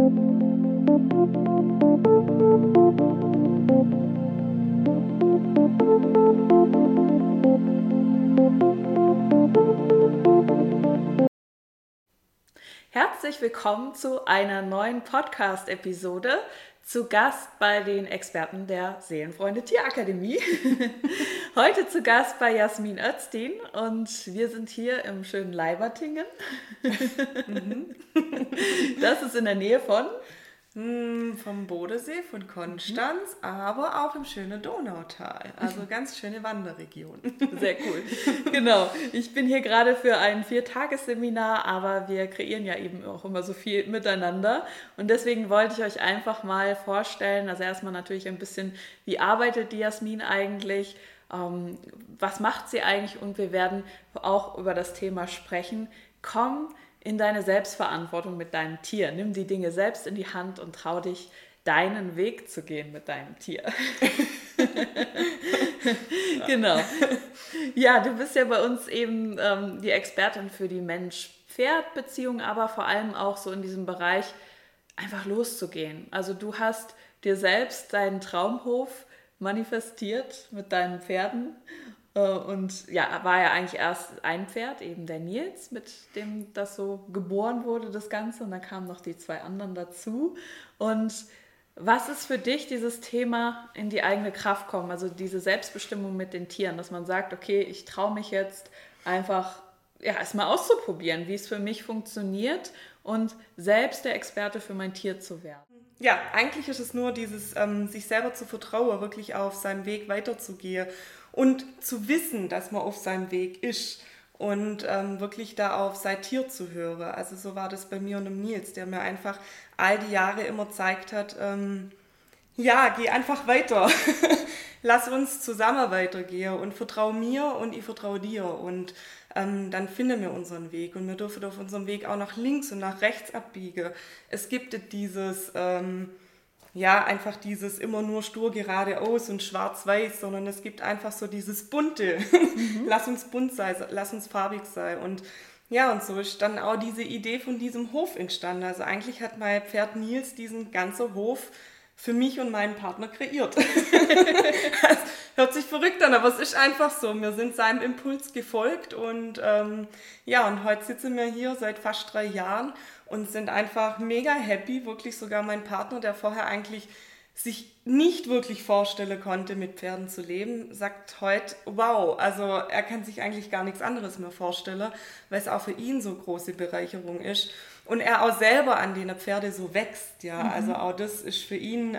Herzlich willkommen zu einer neuen Podcast-Episode. Zu Gast bei den Experten der Seelenfreunde Tierakademie. Heute zu Gast bei Jasmin Öztin und wir sind hier im schönen Leibertingen. Das ist in der Nähe von? Vom Bodensee, von Konstanz, aber auch im schönen Donautal. Also ganz schöne Wanderregion. Sehr cool. Genau. Ich bin hier gerade für ein 4-Tages-Seminar, aber wir kreieren ja eben auch immer so viel miteinander. Und deswegen wollte ich euch einfach mal vorstellen, also erstmal natürlich ein bisschen, wie arbeitet die Jasmin eigentlich? Was macht sie eigentlich? Und wir werden auch über das Thema sprechen. Komm in deine Selbstverantwortung mit deinem Tier. Nimm die Dinge selbst in die Hand und trau dich, deinen Weg zu gehen mit deinem Tier. Genau. Ja, du bist ja bei uns eben die Expertin für die Mensch-Pferd-Beziehung, aber vor allem auch so in diesem Bereich einfach loszugehen. Also du hast dir selbst deinen Traumhof manifestiert mit deinen Pferden. Und ja, war ja eigentlich erst ein Pferd, eben der Nils, mit dem das so geboren wurde, das Ganze. Und dann kamen noch die 2 anderen dazu. Und was ist für dich dieses Thema in die eigene Kraft kommen, also diese Selbstbestimmung mit den Tieren, dass man sagt, okay, ich traue mich jetzt einfach ja, erstmal auszuprobieren, wie es für mich funktioniert und selbst der Experte für mein Tier zu werden? Ja, eigentlich ist es nur dieses, sich selber zu vertrauen, wirklich auf seinem Weg weiterzugehen und zu wissen, dass man auf seinem Weg ist und wirklich da auf sein Tier zu hören. Also so war das bei mir und dem Nils, der mir einfach all die Jahre immer gezeigt hat, ja, geh einfach weiter. Lass uns zusammen weitergehen und vertrau mir und ich vertraue dir und dann finden wir unseren Weg und wir dürfen auf unserem Weg auch nach links und nach rechts abbiegen. Es gibt dieses, ja, einfach dieses immer nur stur geradeaus und schwarz-weiß, sondern es gibt einfach so dieses Bunte. Lass uns bunt sein, lass uns farbig sein und ja, und so ist dann auch diese Idee von diesem Hof entstanden. Also eigentlich hat mein Pferd Nils diesen ganzen Hof für mich und meinen Partner kreiert. Das hört sich verrückt an, aber es ist einfach so. Wir sind seinem Impuls gefolgt und ja, und heute sitzen wir hier seit fast 3 Jahren und sind einfach mega happy. Wirklich sogar mein Partner, der vorher eigentlich sich nicht wirklich vorstellen konnte, mit Pferden zu leben, sagt heute, wow, also er kann sich eigentlich gar nichts anderes mehr vorstellen, weil es auch für ihn so große Bereicherung ist. Und er auch selber an den Pferde so wächst, ja, also auch das ist für ihn,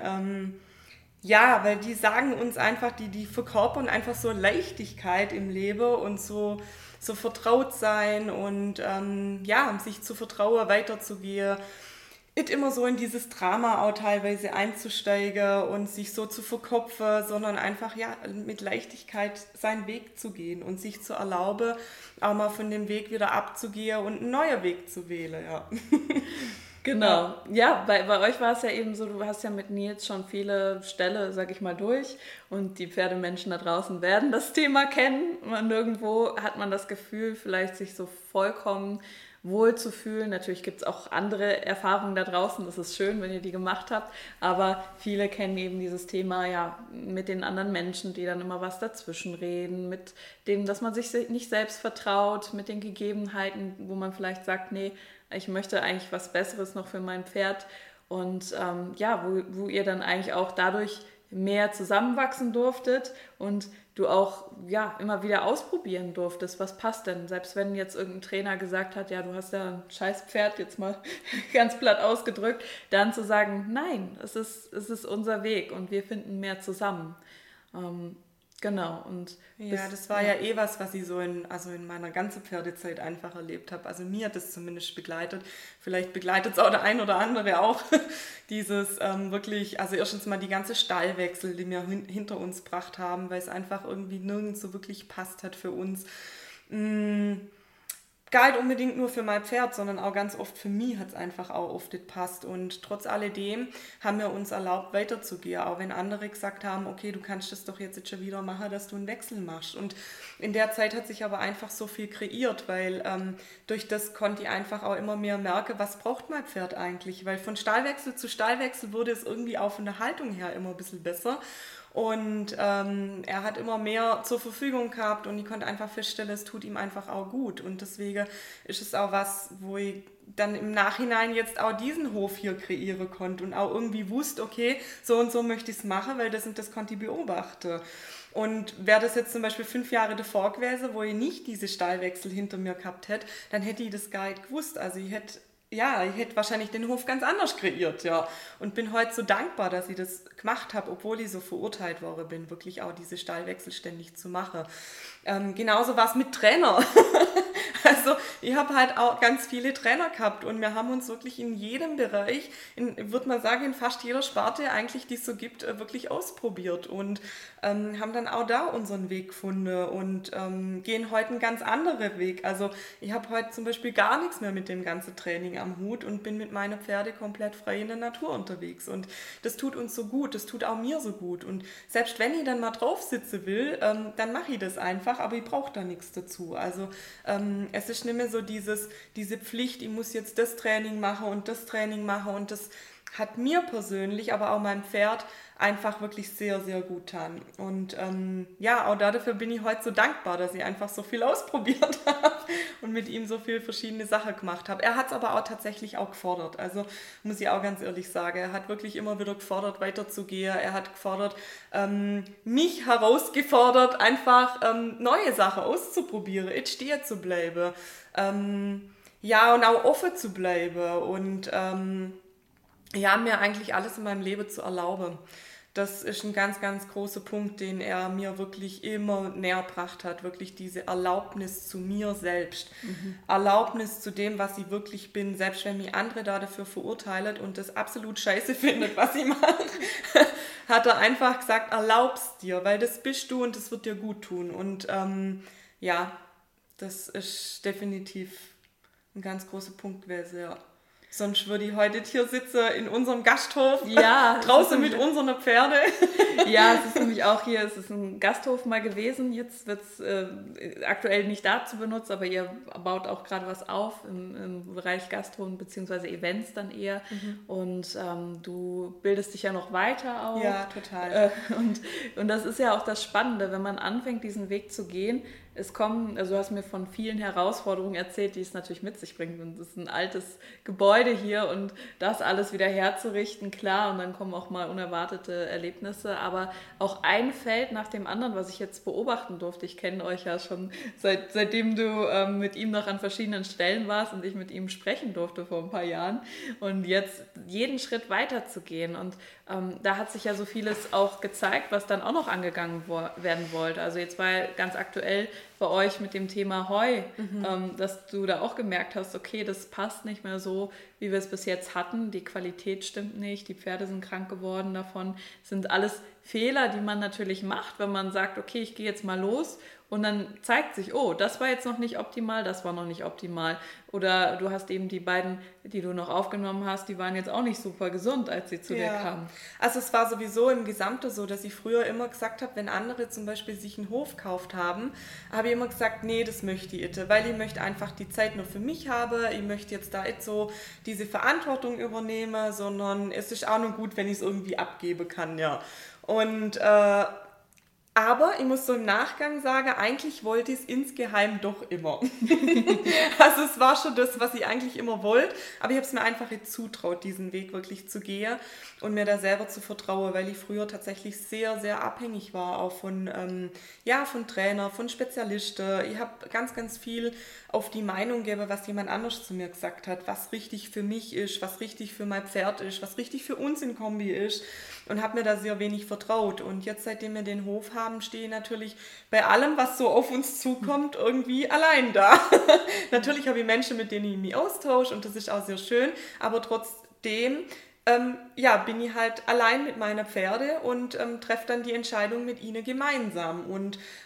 ja, weil die sagen uns einfach, die verkörpern einfach so Leichtigkeit im Leben und so vertraut sein und ja, sich zu vertrauen, weiterzugehen, nicht immer so in dieses Drama auch teilweise einzusteigen und sich so zu verkopfen, sondern einfach ja mit Leichtigkeit seinen Weg zu gehen und sich zu erlauben, auch mal von dem Weg wieder abzugehen und einen neuen Weg zu wählen, ja. Genau. Ja, bei euch war es ja eben so, du hast ja mit Nils schon viele Ställe, sag ich mal, durch und die Pferdemenschen da draußen werden das Thema kennen. Und nirgendwo hat man das Gefühl, vielleicht sich so vollkommen wohl zu fühlen. Natürlich gibt es auch andere Erfahrungen da draußen, das ist schön, wenn ihr die gemacht habt, aber viele kennen eben dieses Thema ja mit den anderen Menschen, die dann immer was dazwischen reden, mit dem, dass man sich nicht selbst vertraut, mit den Gegebenheiten, wo man vielleicht sagt, nee, ich möchte eigentlich was Besseres noch für mein Pferd und ja, wo ihr dann eigentlich auch dadurch mehr zusammenwachsen durftet und du auch ja immer wieder ausprobieren durftest, was passt denn? Selbst wenn jetzt irgendein Trainer gesagt hat, ja, du hast ja ein scheiß Pferd, jetzt mal ganz platt ausgedrückt, dann zu sagen, nein, es ist unser Weg und wir finden mehr zusammen. Genau. Und ja, das war ja was ich so in meiner ganzen Pferdezeit einfach erlebt habe. Also mir hat das zumindest begleitet. Vielleicht begleitet es auch der ein oder andere auch. Dieses wirklich, also erstens mal die ganze Stallwechsel, die wir hinter uns gebracht haben, weil es einfach irgendwie nirgends so wirklich passt hat für uns. gar nicht unbedingt nur für mein Pferd, sondern auch ganz oft für mich hat es einfach auch oft nicht passt. Und trotz alledem haben wir uns erlaubt, weiterzugehen, auch wenn andere gesagt haben, okay, du kannst das doch jetzt schon wieder machen, dass du einen Wechsel machst. Und in der Zeit hat sich aber einfach so viel kreiert, weil durch das konnte ich einfach auch immer mehr merken, was braucht mein Pferd eigentlich. Weil von Stallwechsel zu Stallwechsel wurde es irgendwie auch von der Haltung her immer ein bisschen besser. Und er hat immer mehr zur Verfügung gehabt und ich konnte einfach feststellen, es tut ihm einfach auch gut. Und deswegen ist es auch was, wo ich dann im Nachhinein jetzt auch diesen Hof hier kreieren konnte und auch irgendwie wusste, okay, so und so möchte ich es machen, weil das und das konnte ich beobachten. Und wäre das jetzt zum Beispiel 5 Jahre davor gewesen, wo ich nicht diese Stallwechsel hinter mir gehabt hätte, dann hätte ich das gar nicht gewusst. Also ich hätte wahrscheinlich den Hof ganz anders kreiert, ja. Und bin heute so dankbar, dass ich das gemacht habe, obwohl ich so verurteilt worden bin, wirklich auch diese Stallwechsel ständig zu machen. Genauso war es mit Trainer. Also ich habe halt auch ganz viele Trainer gehabt und wir haben uns wirklich in jedem Bereich, würde man sagen, in fast jeder Sparte eigentlich, die es so gibt, wirklich ausprobiert und haben dann auch da unseren Weg gefunden und gehen heute einen ganz anderen Weg. Also ich habe heute zum Beispiel gar nichts mehr mit dem ganzen Training am Hut und bin mit meinen Pferden komplett frei in der Natur unterwegs und das tut uns so gut, das tut auch mir so gut und selbst wenn ich dann mal drauf sitzen will, dann mache ich das einfach, aber ich brauche da nichts dazu. Also es ist nicht mehr so diese Pflicht, ich muss jetzt das Training machen und das Training machen und das hat mir persönlich, aber auch meinem Pferd einfach wirklich sehr, sehr gut getan. Und auch dafür bin ich heute so dankbar, dass ich einfach so viel ausprobiert habe und mit ihm so viele verschiedene Sachen gemacht habe. Er hat es aber auch tatsächlich auch gefordert. Also muss ich auch ganz ehrlich sagen, er hat wirklich immer wieder gefordert, weiterzugehen. Er hat gefordert, mich herausgefordert, einfach neue Sachen auszuprobieren, jetzt stehen zu bleiben. Und auch offen zu bleiben und mir eigentlich alles in meinem Leben zu erlauben. Das ist ein ganz, ganz großer Punkt, den er mir wirklich immer näher gebracht hat. Wirklich diese Erlaubnis zu mir selbst. Erlaubnis zu dem, was ich wirklich bin. Selbst wenn mich andere dafür verurteilen und das absolut scheiße findet, was ich mache, hat er einfach gesagt, erlaub's dir, weil das bist du und das wird dir gut tun. Und das ist definitiv ein ganz großer Punkt gewesen, ja. Sonst würde ich heute hier sitzen in unserem Gasthof, draußen mit unseren Pferde. Ja, es ist nämlich auch hier, es ist ein Gasthof mal gewesen, jetzt wird es aktuell nicht dazu benutzt, aber ihr baut auch gerade was auf im Bereich Gasthof bzw. Events dann eher und du bildest dich ja noch weiter auf. Ja, total. Und das ist ja auch das Spannende, wenn man anfängt, diesen Weg zu gehen. Du hast mir von vielen Herausforderungen erzählt, die es natürlich mit sich bringt. Und es ist ein altes Gebäude hier und das alles wieder herzurichten, klar. Und dann kommen auch mal unerwartete Erlebnisse. Aber auch ein Feld nach dem anderen, was ich jetzt beobachten durfte. Ich kenne euch ja schon seitdem du mit ihm noch an verschiedenen Stellen warst und ich mit ihm sprechen durfte vor ein paar Jahren. Und jetzt jeden Schritt weiter zu gehen. Und da hat sich ja so vieles auch gezeigt, was dann auch noch angegangen werden wollte. Also jetzt war ganz aktuell bei euch mit dem Thema Heu, dass du da auch gemerkt hast, okay, das passt nicht mehr so, wie wir es bis jetzt hatten. Die Qualität stimmt nicht, die Pferde sind krank geworden davon. Das sind alles Fehler, die man natürlich macht, wenn man sagt, okay, ich gehe jetzt mal los und dann zeigt sich, oh, das war jetzt noch nicht optimal, das war noch nicht optimal. Oder du hast eben die beiden, die du noch aufgenommen hast, die waren jetzt auch nicht super gesund, als sie zu dir kamen. Also es war sowieso im Gesamten so, dass ich früher immer gesagt habe, wenn andere zum Beispiel sich einen Hof gekauft haben, habe ich immer gesagt, nee, das möchte ich nicht, weil ich möchte einfach die Zeit nur für mich haben, ich möchte jetzt da nicht so diese Verantwortung übernehmen, sondern es ist auch nur gut, wenn ich es irgendwie abgeben kann, ja. Und aber ich muss so im Nachgang sagen, eigentlich wollte ich es insgeheim doch immer. Also es war schon das, was ich eigentlich immer wollte, aber ich habe es mir einfach nicht zutraut, diesen Weg wirklich zu gehen und mir da selber zu vertrauen, weil ich früher tatsächlich sehr, sehr abhängig war, auch von Trainer, von Spezialisten. Ich habe ganz, ganz viel auf die Meinung gegeben, was jemand anders zu mir gesagt hat, was richtig für mich ist, was richtig für mein Pferd ist, was richtig für uns in Kombi ist und habe mir da sehr wenig vertraut. Und jetzt, seitdem wir den Hof haben, stehe ich natürlich bei allem, was so auf uns zukommt, irgendwie allein da. Natürlich habe ich Menschen, mit denen ich mich austausche und das ist auch sehr schön, aber trotzdem bin ich halt allein mit meiner Pferde und treffe dann die Entscheidung mit ihnen gemeinsam. Und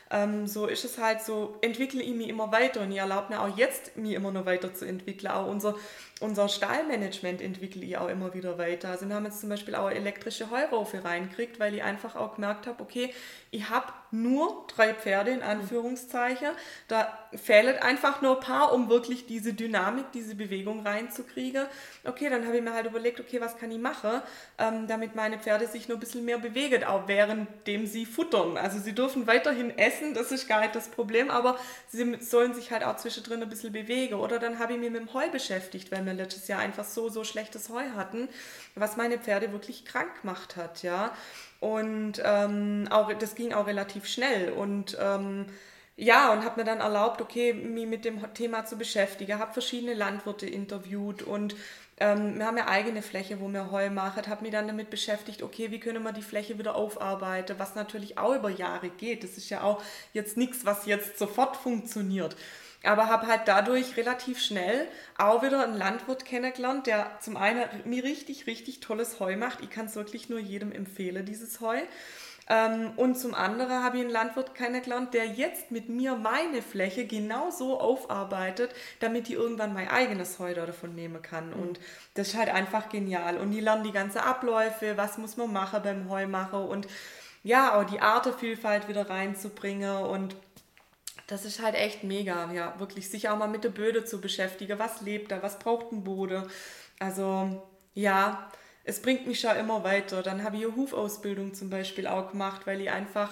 so ist es halt so, entwickle ich mich immer weiter und ich erlaube mir auch jetzt, mich immer noch weiter zu entwickeln. Auch unser Stallmanagement entwickle ich auch immer wieder weiter. Also wir haben jetzt zum Beispiel auch elektrische Heuraufe reingekriegt, weil ich einfach auch gemerkt habe, okay, ich habe nur 3 Pferde in Anführungszeichen. Da fehlt einfach nur ein paar, um wirklich diese Dynamik, diese Bewegung reinzukriegen. Okay, dann habe ich mir halt überlegt, okay, was kann ich machen, damit meine Pferde sich nur ein bisschen mehr bewegen, auch währenddem sie futtern. Also sie dürfen weiterhin essen, das ist gar nicht das Problem, aber sie sollen sich halt auch zwischendrin ein bisschen bewegen. Oder dann habe ich mich mit dem Heu beschäftigt, weil wir letztes Jahr einfach so schlechtes Heu hatten, was meine Pferde wirklich krank gemacht hat, ja. Und auch, das ging auch relativ schnell und ja, und habe mir dann erlaubt, okay, mich mit dem Thema zu beschäftigen, habe verschiedene Landwirte interviewt und wir haben ja eigene Fläche, wo wir Heu machen, habe mich dann damit beschäftigt, okay, wie können wir die Fläche wieder aufarbeiten, was natürlich auch über Jahre geht. Das ist ja auch jetzt nichts, was jetzt sofort funktioniert. Aber habe halt dadurch relativ schnell auch wieder einen Landwirt kennengelernt, der zum einen mir richtig, richtig tolles Heu macht. Ich kann es wirklich nur jedem empfehlen, dieses Heu. Und zum anderen habe ich einen Landwirt kennengelernt, der jetzt mit mir meine Fläche genauso aufarbeitet, damit ich irgendwann mein eigenes Heu davon nehmen kann. Und das ist halt einfach genial. Und die lernen die ganzen Abläufe, was muss man machen beim Heumachen und ja, auch die Artenvielfalt wieder reinzubringen und das ist halt echt mega, ja, wirklich sich auch mal mit der Böde zu beschäftigen. Was lebt da, was braucht ein Bode? Also, ja, es bringt mich schon immer weiter. Dann habe ich eine Hufausbildung zum Beispiel auch gemacht, weil ich einfach,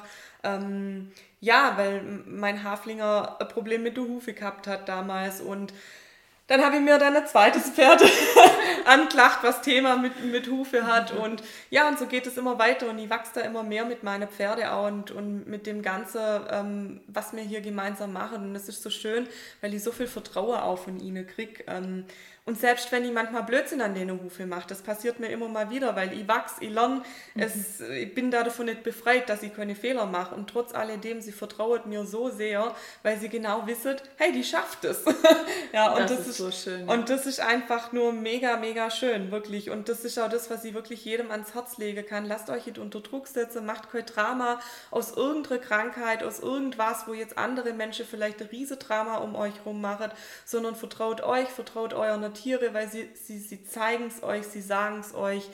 ja, weil mein Haflinger ein Problem mit der Hufe gehabt hat damals und dann habe ich mir dann ein zweites Pferd anklacht, was Thema mit Hufe hat und ja, und so geht es immer weiter und ich wachse da immer mehr mit meinen Pferde auch und mit dem Ganzen, was wir hier gemeinsam machen und das ist so schön, weil ich so viel Vertrauen auch von ihnen kriege. Und selbst wenn ich manchmal Blödsinn an denen Hufe mache, das passiert mir immer mal wieder, weil ich wachse, ich lerne, ich bin da davon nicht befreit, dass ich keine Fehler mache. Und trotz alledem, sie vertraut mir so sehr, weil sie genau wissen, hey, die schafft es. Ja, und das ist so schön. Ja. Und das ist einfach nur mega, mega schön, wirklich. Und das ist auch das, was ich wirklich jedem ans Herz legen kann. Lasst euch nicht unter Druck setzen, macht kein Drama aus irgendeiner Krankheit, aus irgendwas, wo jetzt andere Menschen vielleicht ein riesen Drama um euch rum machen, sondern vertraut euch, vertraut euren Tiere, weil sie zeigen es euch, sie sagen es euch,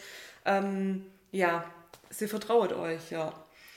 ja, sie vertraut euch, ja.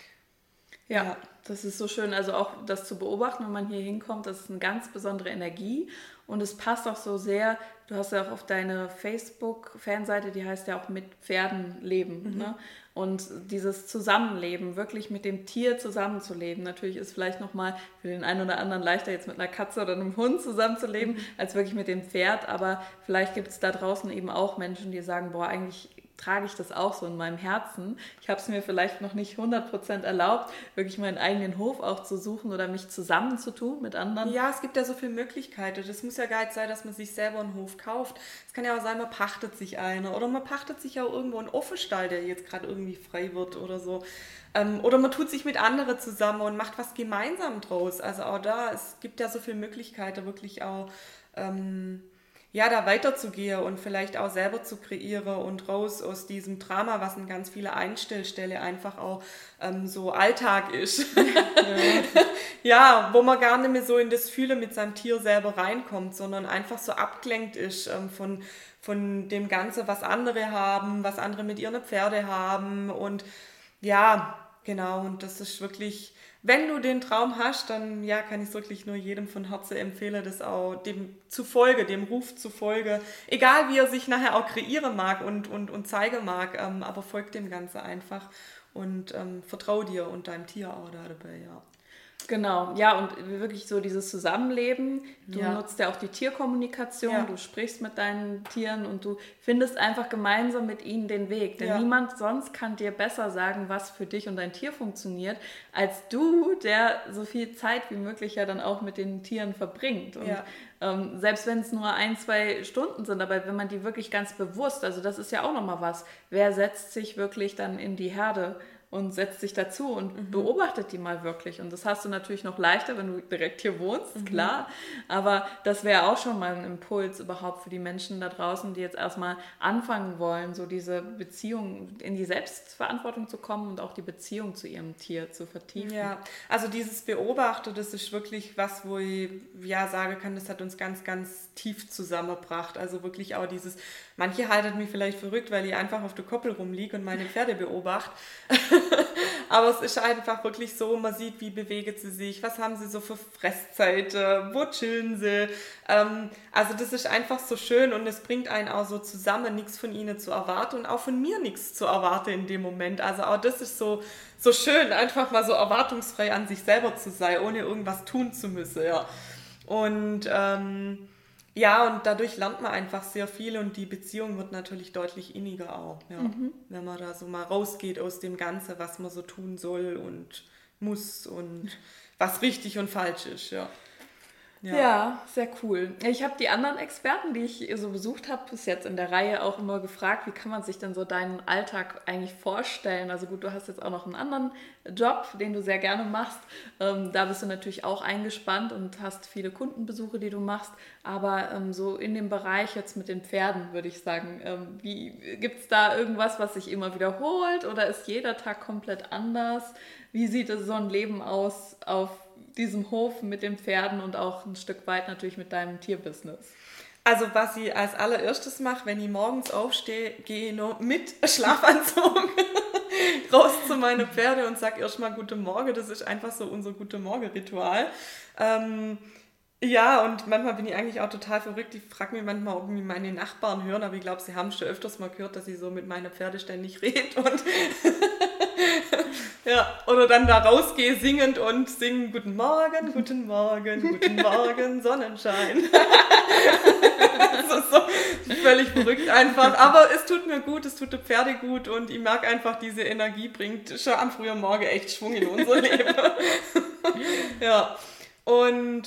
Ja, das ist so schön, also auch das zu beobachten, wenn man hier hinkommt, das ist eine ganz besondere Energie und es passt auch so sehr, du hast ja auch auf deine Facebook-Fanseite, die heißt ja auch mit Pferden leben, ne? Und dieses Zusammenleben, wirklich mit dem Tier zusammenzuleben, natürlich ist vielleicht nochmal für den einen oder anderen leichter, jetzt mit einer Katze oder einem Hund zusammenzuleben, als wirklich mit dem Pferd, aber vielleicht gibt es da draußen eben auch Menschen, die sagen, boah, eigentlich trage ich das auch so in meinem Herzen. Ich habe es mir vielleicht noch nicht 100% erlaubt, wirklich meinen eigenen Hof auch zu suchen oder mich zusammenzutun mit anderen. Ja, es gibt ja so viele Möglichkeiten. Das muss ja gar nicht sein, dass man sich selber einen Hof kauft. Es kann ja auch sein, man pachtet sich einer oder man pachtet sich auch irgendwo einen Offenstall, der jetzt gerade irgendwie frei wird oder so. Oder man tut sich mit anderen zusammen und macht was gemeinsam draus. Also auch da, es gibt ja so viele Möglichkeiten, wirklich auch ja, da weiterzugehen und vielleicht auch selber zu kreieren und raus aus diesem Drama, was in ganz viele Einstellstelle einfach auch so Alltag ist. Ja, wo man gar nicht mehr so in das Fühlen mit seinem Tier selber reinkommt, sondern einfach so abgelenkt ist von dem Ganzen, was andere haben, was andere mit ihren Pferde haben und ja, genau, und das ist wirklich, wenn du den Traum hast, dann ja, kann ich es wirklich nur jedem von Herzen empfehlen, das auch dem Ruf zu folgen, egal wie er sich nachher auch kreieren mag und zeigen mag, aber folgt dem Ganzen einfach und vertrau dir und deinem Tier auch da dabei, ja. Genau, ja, und wirklich so dieses Zusammenleben. Du nutzt ja auch die Tierkommunikation, du sprichst mit deinen Tieren und du findest einfach gemeinsam mit ihnen den Weg. Denn niemand sonst kann dir besser sagen, was für dich und dein Tier funktioniert, als du, der so viel Zeit wie möglich ja dann auch mit den Tieren verbringt. Und selbst wenn es nur 1-2 Stunden sind, aber wenn man die wirklich ganz bewusst, also das ist ja auch nochmal was, wer setzt sich wirklich dann in die Herde und setzt sich dazu und beobachtet die mal wirklich. Und das hast du natürlich noch leichter, wenn du direkt hier wohnst, klar. Aber das wäre auch schon mal ein Impuls überhaupt für die Menschen da draußen, die jetzt erstmal anfangen wollen, so diese Beziehung in die Selbstverantwortung zu kommen und auch die Beziehung zu ihrem Tier zu vertiefen. Ja, also dieses Beobachten, das ist wirklich was, wo ich ja sagen kann, das hat uns ganz, ganz tief zusammengebracht. Also wirklich auch dieses, manche halten mich vielleicht verrückt, weil ich einfach auf der Koppel rumliege und meine Pferde beobachte. Aber es ist einfach wirklich so, man sieht, wie bewegen sie sich, was haben sie so für Fresszeiten, wo chillen sie. Also das ist einfach so schön und es bringt einen auch so zusammen, nichts von ihnen zu erwarten und auch von mir nichts zu erwarten in dem Moment. Also auch das ist so schön, einfach mal so erwartungsfrei an sich selber zu sein, ohne irgendwas tun zu müssen. Ja. Und ja, und dadurch lernt man einfach sehr viel und die Beziehung wird natürlich deutlich inniger auch, ja. Wenn man da so mal rausgeht aus dem Ganzen, was man so tun soll und muss und was richtig und falsch ist, ja. Ja, sehr cool. Ich habe die anderen Experten, die ich so besucht habe, bis jetzt in der Reihe auch immer gefragt, wie kann man sich denn so deinen Alltag eigentlich vorstellen? Also gut, du hast jetzt auch noch einen anderen Job, den du sehr gerne machst. Da bist du natürlich auch eingespannt und hast viele Kundenbesuche, die du machst. Aber so in dem Bereich jetzt mit den Pferden, würde ich sagen, gibt es da irgendwas, was sich immer wiederholt oder ist jeder Tag komplett anders? Wie sieht so ein Leben aus auf diesem Hof mit den Pferden und auch ein Stück weit natürlich mit deinem Tierbusiness? Also was ich als allererstes mache, wenn ich morgens aufstehe, gehe ich noch mit Schlafanzug raus zu meinen Pferde und sage erstmal Guten Morgen. Das ist einfach so unser Guten Morgen-Ritual. Ja, und manchmal bin ich eigentlich auch total verrückt. Ich frage mich manchmal, ob mich meine Nachbarn hören, aber ich glaube, sie haben schon öfters mal gehört, dass ich so mit meinen Pferden ständig rede und ja, oder dann da rausgehe singend und singen Guten Morgen, guten Morgen, guten Morgen, Sonnenschein. Das ist so völlig verrückt einfach. Aber es tut mir gut, es tut den Pferde gut und ich merke einfach, diese Energie bringt schon am frühen Morgen echt Schwung in unser Leben. Ja, und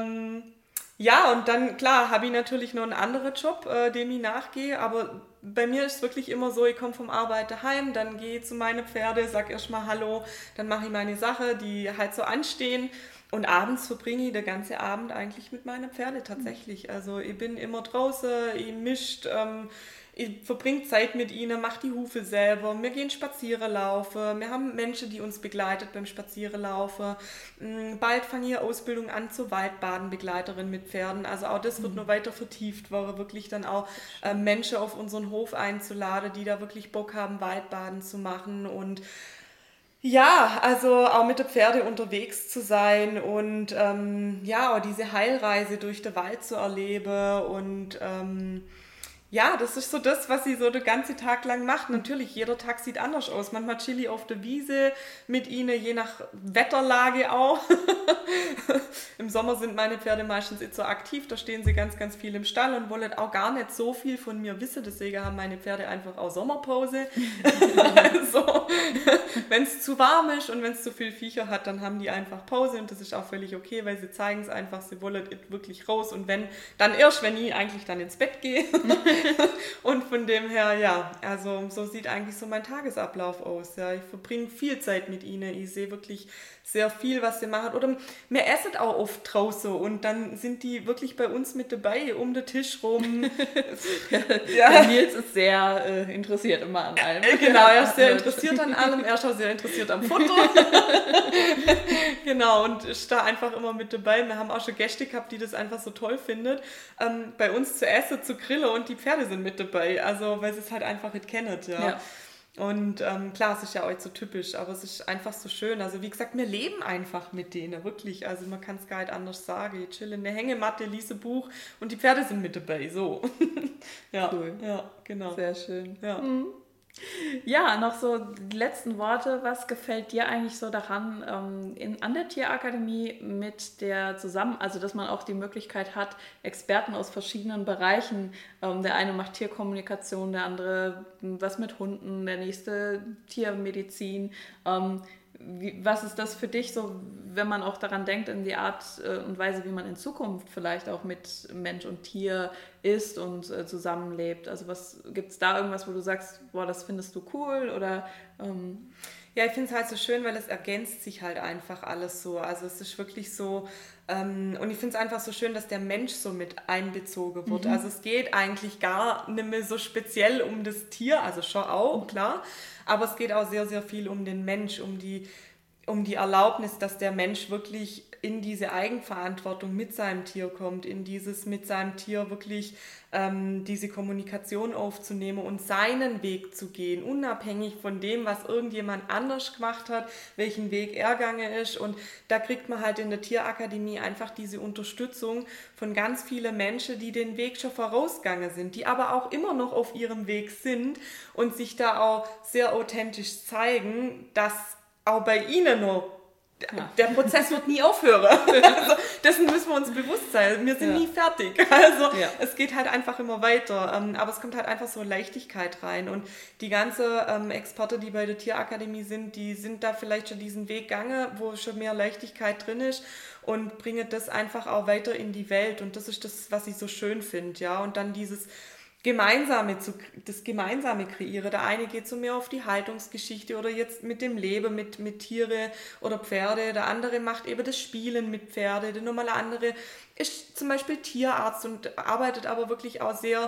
ja, und dann, klar, habe ich natürlich noch einen anderen Job, dem ich nachgehe, aber bei mir ist es wirklich immer so, ich komme vom Arbeiten heim, dann gehe ich zu meinen Pferde, sage erstmal Hallo, dann mache ich meine Sache, die halt so anstehen und abends verbringe ich den ganzen Abend eigentlich mit meinen Pferden tatsächlich. Also ich bin immer draußen, ich mischt, ich verbringe Zeit mit ihnen, mache die Hufe selber, wir gehen spazieren laufen, wir haben Menschen, die uns begleitet beim Spazierenlaufen. Bald fange ich Ausbildung an zur Waldbadenbegleiterin mit Pferden, also auch das wird noch weiter vertieft, wo wirklich dann auch Menschen auf unseren Hof einzuladen, die da wirklich Bock haben, Waldbaden zu machen und ja, also auch mit den Pferde unterwegs zu sein und ja, auch diese Heilreise durch den Wald zu erleben und ja, das ist so das, was sie so den ganzen Tag lang macht. Natürlich, jeder Tag sieht anders aus. Manchmal chill ich auf der Wiese mit ihnen, je nach Wetterlage auch. Im Sommer sind meine Pferde meistens nicht so aktiv, da stehen sie ganz, ganz viel im Stall und wollen auch gar nicht so viel von mir wissen. Deswegen haben meine Pferde einfach auch Sommerpause. Also, wenn es zu warm ist und wenn es zu viel Viecher hat, dann haben die einfach Pause und das ist auch völlig okay, weil sie zeigen es einfach, sie wollen wirklich raus und wenn, dann erst, wenn ich eigentlich dann ins Bett gehe. Und von dem her, ja, also so sieht eigentlich so mein Tagesablauf aus. Ja. Ich verbringe viel Zeit mit ihnen, ich sehe wirklich sehr viel, was sie machen. Oder wir essen auch oft draußen und dann sind die wirklich bei uns mit dabei, um den Tisch rum. Ja. Der Nils ist sehr interessiert immer an allem. Genau, er ist sehr interessiert an allem, er ist auch sehr interessiert am Foto. Genau, und ist da einfach immer mit dabei. Wir haben auch schon Gäste gehabt, die das einfach so toll finden, bei uns zu essen, zu grillen und die Pferde sind mit dabei, also weil sie es halt einfach nicht kennen. Ja. Und klar, es ist ja auch so typisch, aber es ist einfach so schön. Also wie gesagt, wir leben einfach mit denen, wirklich. Also man kann es gar nicht anders sagen. Ich chill in der Hängematte, lese Buch und die Pferde sind mit dabei, so. Ja, cool. Ja, genau. Sehr schön. Ja. Ja, noch so die letzten Worte. Was gefällt dir eigentlich so daran an der Tierakademie mit der also dass man auch die Möglichkeit hat, Experten aus verschiedenen Bereichen, der eine macht Tierkommunikation, der andere was mit Hunden, der nächste Tiermedizin. Was ist das für dich so, wenn man auch daran denkt, in die Art und Weise, wie man in Zukunft vielleicht auch mit Mensch und Tier ist und zusammenlebt? Also gibt es da irgendwas, wo du sagst, boah, das findest du cool oder... Ja, ich finde es halt so schön, weil es ergänzt sich halt einfach alles so. Also es ist wirklich so, und ich finde es einfach so schön, dass der Mensch so mit einbezogen wird. Also es geht eigentlich gar nicht mehr so speziell um das Tier, also schon auch, klar, aber es geht auch sehr, sehr viel um den Mensch, um die Erlaubnis, dass der Mensch wirklich in diese Eigenverantwortung mit seinem Tier kommt, in dieses mit seinem Tier wirklich diese Kommunikation aufzunehmen und seinen Weg zu gehen, unabhängig von dem, was irgendjemand anders gemacht hat, welchen Weg er gegangen ist. Und da kriegt man halt in der Tierakademie einfach diese Unterstützung von ganz vielen Menschen, die den Weg schon vorausgegangen sind, die aber auch immer noch auf ihrem Weg sind und sich da auch sehr authentisch zeigen, dass auch bei ihnen noch der Prozess wird nie aufhören. Also, dessen müssen wir uns bewusst sein. Wir sind nie fertig. Also es geht halt einfach immer weiter. Aber es kommt halt einfach so Leichtigkeit rein. Und die ganze Experten, die bei der Tierakademie sind, die sind da vielleicht schon diesen Weg gegangen, wo schon mehr Leichtigkeit drin ist und bringen das einfach auch weiter in die Welt. Und das ist das, was ich so schön finde. Ja? Und dann das Gemeinsame kreieren. Der eine geht so mehr auf die Haltungsgeschichte oder jetzt mit dem Leben, mit Tiere oder Pferde. Der andere macht eben das Spielen mit Pferde. Der normale andere ist zum Beispiel Tierarzt und arbeitet aber wirklich auch sehr,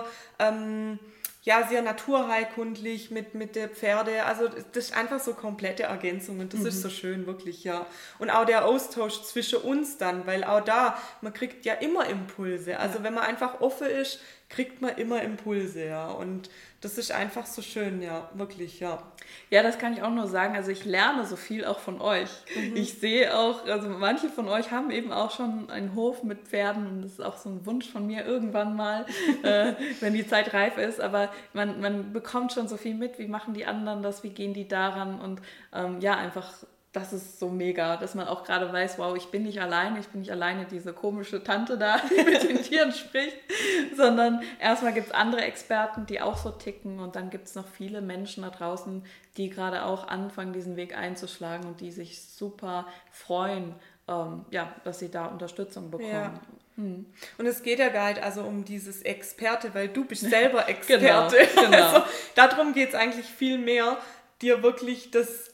sehr naturheilkundlich mit der Pferde. Also das ist einfach so komplette Ergänzung und das ist so schön, wirklich, ja. Und auch der Austausch zwischen uns dann, weil auch da, man kriegt ja immer Impulse. Also wenn man einfach offen ist, kriegt man immer Impulse, ja. Und das ist einfach so schön, ja, wirklich, ja. Ja, das kann ich auch nur sagen. Also ich lerne so viel auch von euch. Ich sehe auch, also manche von euch haben eben auch schon einen Hof mit Pferden und das ist auch so ein Wunsch von mir irgendwann mal, wenn die Zeit reif ist. Aber man bekommt schon so viel mit, wie machen die anderen das, wie gehen die daran und einfach... Das ist so mega, dass man auch gerade weiß, wow, ich bin nicht alleine diese komische Tante da, die mit den Tieren spricht, sondern erstmal gibt es andere Experten, die auch so ticken und dann gibt es noch viele Menschen da draußen, die gerade auch anfangen, diesen Weg einzuschlagen und die sich super freuen, dass sie da Unterstützung bekommen. Ja. Und es geht ja gar nicht also um dieses Experte, weil du bist selber Experte. Genau. Also, darum geht es eigentlich viel mehr, dir wirklich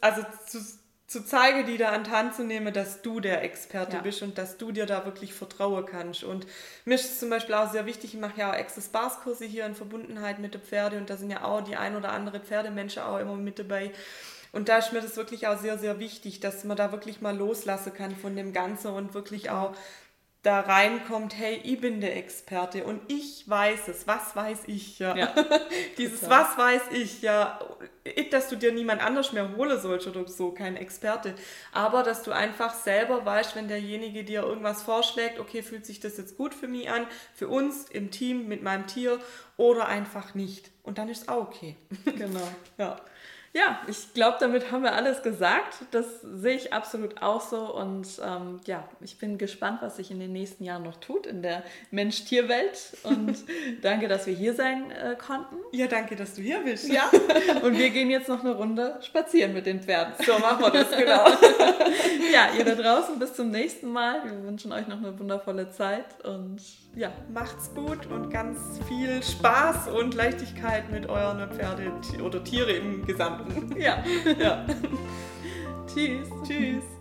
zu zeigen, die da an die Hand zu nehmen, dass du der Experte bist und dass du dir da wirklich vertrauen kannst. Und mir ist es zum Beispiel auch sehr wichtig, ich mache ja auch Access-Bars-Kurse hier in Verbundenheit mit den Pferden und da sind ja auch die ein oder andere Pferdemenschen auch immer mit dabei. Und da ist mir das wirklich auch sehr, sehr wichtig, dass man da wirklich mal loslassen kann von dem Ganzen und wirklich auch da reinkommt, hey, ich bin der Experte und ich weiß es, was weiß ich, ja. Dieses total. Was weiß ich, ja, dass du dir niemand anders mehr holen sollst oder so, kein Experte, aber dass du einfach selber weißt, wenn derjenige dir irgendwas vorschlägt, okay, fühlt sich das jetzt gut für mich an, für uns im Team, mit meinem Tier oder einfach nicht und dann ist es auch okay. Genau, ja. Ja, ich glaube, damit haben wir alles gesagt. Das sehe ich absolut auch so. Und ich bin gespannt, was sich in den nächsten Jahren noch tut in der Mensch-Tier-Welt. Und danke, dass wir hier sein konnten. Ja, danke, dass du hier bist. Ja, und wir gehen jetzt noch eine Runde spazieren mit den Pferden. So machen wir das, genau. Ja, ihr da draußen, bis zum nächsten Mal. Wir wünschen euch noch eine wundervolle Zeit. Und ja, macht's gut und ganz viel Spaß und Leichtigkeit mit euren Pferde oder Tiere im Gesamten. Ja. Tschüss.